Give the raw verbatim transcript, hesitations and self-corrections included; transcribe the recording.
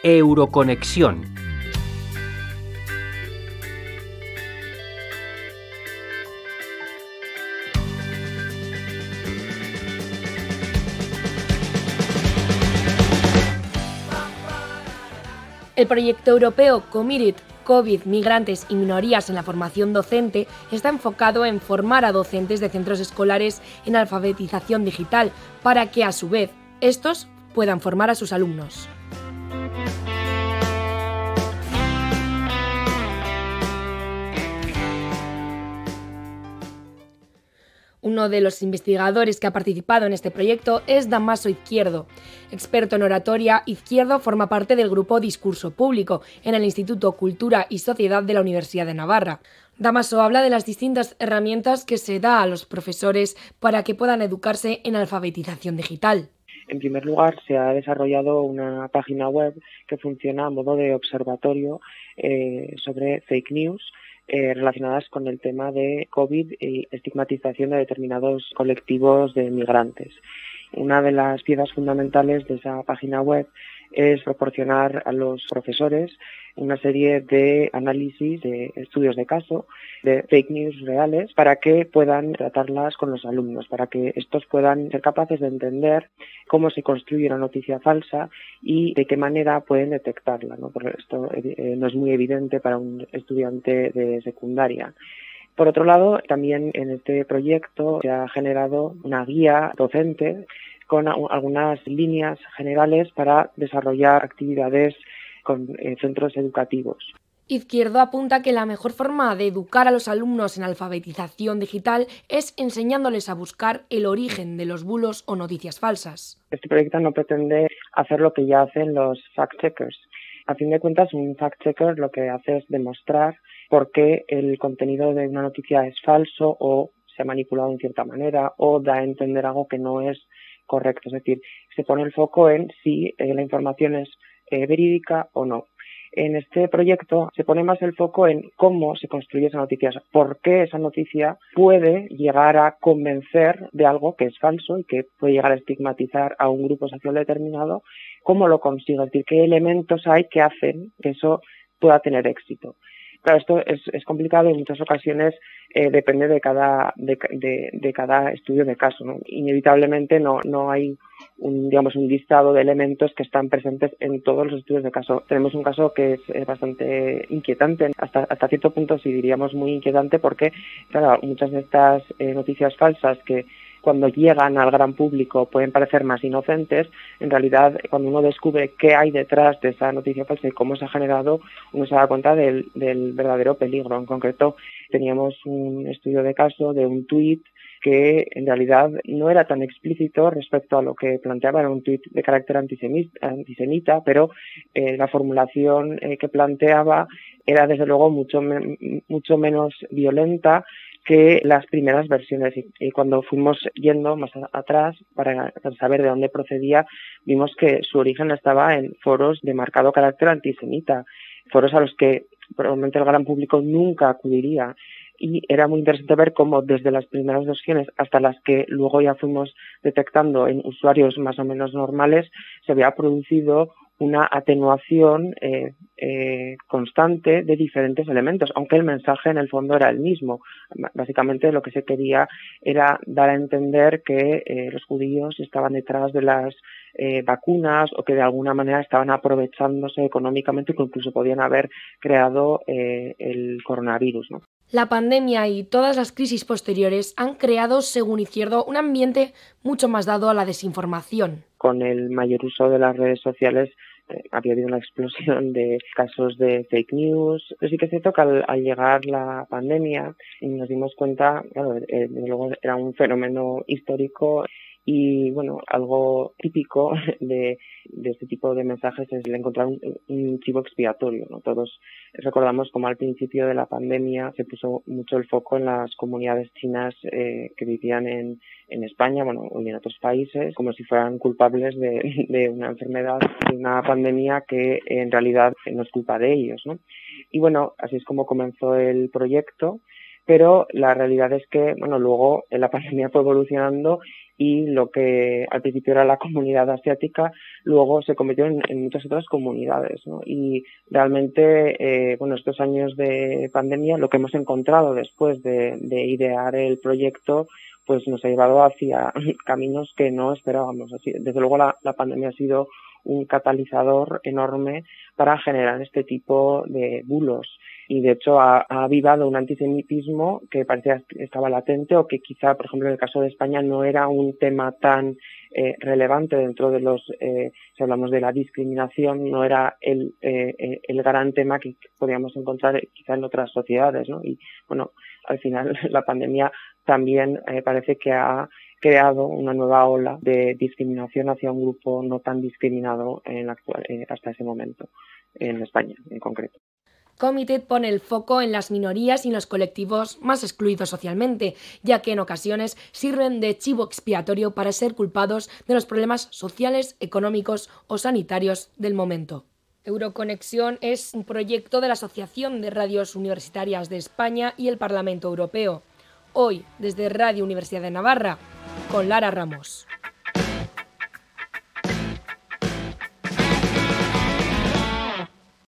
Euroconexión. El proyecto europeo Committed COVID, Migrantes y Minorías en la Formación Docente está enfocado en formar a docentes de centros escolares en alfabetización digital para que, a su vez, estos puedan formar a sus alumnos. Uno de los investigadores que ha participado en este proyecto es Damaso Izquierdo. Experto en oratoria, Izquierdo forma parte del grupo Discurso Público en el Instituto Cultura y Sociedad de la Universidad de Navarra. Damaso habla de las distintas herramientas que se da a los profesores para que puedan educarse en alfabetización digital. En primer lugar, se ha desarrollado una página web que funciona a modo de observatorio eh, sobre fake news, Eh, relacionadas con el tema de COVID y estigmatización de determinados colectivos de migrantes. Una de las piezas fundamentales de esa página web es proporcionar a los profesores una serie de análisis, de estudios de caso, de fake news reales, para que puedan tratarlas con los alumnos, para que estos puedan ser capaces de entender cómo se construye una noticia falsa y de qué manera pueden detectarla, ¿no? Porque esto eh, no es muy evidente para un estudiante de secundaria. Por otro lado, también en este proyecto se ha generado una guía docente con algunas líneas generales para desarrollar actividades con eh, centros educativos. Izquierdo apunta que la mejor forma de educar a los alumnos en alfabetización digital es enseñándoles a buscar el origen de los bulos o noticias falsas. Este proyecto no pretende hacer lo que ya hacen los fact-checkers. A fin de cuentas, un fact-checker lo que hace es demostrar por qué el contenido de una noticia es falso o se ha manipulado en cierta manera o da a entender algo que no es correcto. Es decir, se pone el foco en si eh, la información es eh, verídica o no. En este proyecto se pone más el foco en cómo se construye esa noticia, por qué esa noticia puede llegar a convencer de algo que es falso y que puede llegar a estigmatizar a un grupo social determinado, cómo lo consigue, es decir, qué elementos hay que hacen que eso pueda tener éxito. Claro, esto es, es complicado y en muchas ocasiones eh, depende de cada de, de, de cada estudio de caso, ¿no? Inevitablemente no no hay un digamos un listado de elementos que están presentes en todos los estudios de caso. Tenemos un caso que es eh, bastante inquietante, hasta hasta cierto punto sí diríamos muy inquietante, porque claro, muchas de estas eh, noticias falsas que cuando llegan al gran público pueden parecer más inocentes, en realidad cuando uno descubre qué hay detrás de esa noticia falsa y cómo se ha generado, uno se da cuenta del, del verdadero peligro. En concreto, teníamos un estudio de caso de un tuit que en realidad no era tan explícito respecto a lo que planteaba, era un tuit de carácter antisemita, antisemita pero eh, la formulación eh, que planteaba era desde luego mucho, me, mucho menos violenta que las primeras versiones, y, y cuando fuimos yendo más a, atrás para, para saber de dónde procedía, vimos que su origen estaba en foros de marcado carácter antisemita, foros a los que probablemente el gran público nunca acudiría. Y era muy interesante ver cómo desde las primeras versiones hasta las que luego ya fuimos detectando en usuarios más o menos normales, se había producido una atenuación eh, eh, constante de diferentes elementos, aunque el mensaje en el fondo era el mismo. Básicamente lo que se quería era dar a entender que eh, los judíos estaban detrás de las eh, vacunas o que de alguna manera estaban aprovechándose económicamente y que incluso podían haber creado eh, el coronavirus, ¿no? La pandemia y todas las crisis posteriores han creado, según Izquierdo, un ambiente mucho más dado a la desinformación. Con el mayor uso de las redes sociales eh, había habido una explosión de casos de fake news. Pero sí que es cierto que al, al llegar la pandemia nos dimos cuenta, claro, eh, luego era un fenómeno histórico. Y bueno, algo típico de, de este tipo de mensajes es el encontrar un, un chivo expiatorio, ¿no? Todos recordamos como al principio de la pandemia se puso mucho el foco en las comunidades chinas eh, que vivían en, en España, bueno, y en otros países, como si fueran culpables de, de una enfermedad, de una pandemia que en realidad no es culpa de ellos, ¿no? Y bueno, así es como comenzó el proyecto. pero la realidad es que, bueno, luego la pandemia fue evolucionando y lo que al principio era la comunidad asiática, luego se convirtió en, en muchas otras comunidades, ¿no? Y realmente, eh, bueno, estos años de pandemia, lo que hemos encontrado después de, de idear el proyecto, pues nos ha llevado hacia caminos que no esperábamos. Así, desde luego la, la pandemia ha sido un catalizador enorme para generar este tipo de bulos. Y de hecho ha, ha avivado un antisemitismo que parecía que estaba latente o que quizá, por ejemplo, en el caso de España no era un tema tan eh, relevante dentro de los, eh, si hablamos de la discriminación, no era el, eh, el gran tema que podíamos encontrar quizá en otras sociedades, ¿no? Y bueno, al final la pandemia también eh, parece que ha creado una nueva ola de discriminación hacia un grupo no tan discriminado en la actual, eh, hasta ese momento, en España en concreto. Committed pone el foco en las minorías y en los colectivos más excluidos socialmente, ya que en ocasiones sirven de chivo expiatorio para ser culpados de los problemas sociales, económicos o sanitarios del momento. Euroconexión es un proyecto de la Asociación de Radios Universitarias de España y el Parlamento Europeo. Hoy, desde Radio Universidad de Navarra, con Lara Ramos.